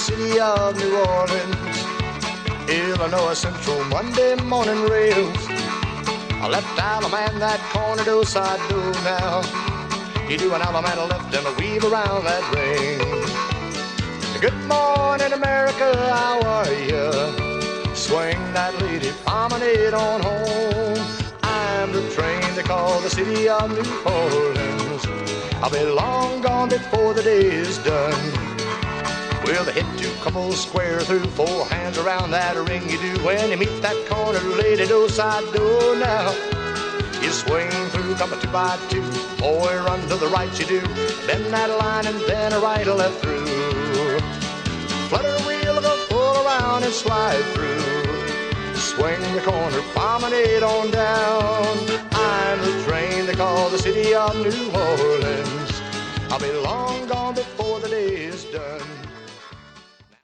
city of New Orleans. Illinois Central Monday morning rails. I left Alabama and that corner do side do now. You do an Alabama left and a weave around that ring. Good morning, America, how are you? Swing that lady promenade on home. I'm the train they call the city of New Orleans. I'll be long gone before the day is done. Well, they hit two couples square through, four hands around that ring you do when you meet that corner lady, do side do now. You swing through, come a 2 by 2, boy, run to the right you do, bend that line and then a right or left through. Flutter wheel, go full around and slide through. Swing the corner, promenade on down. I'm the train they call the city of New Orleans. I'll be long gone before the day is done.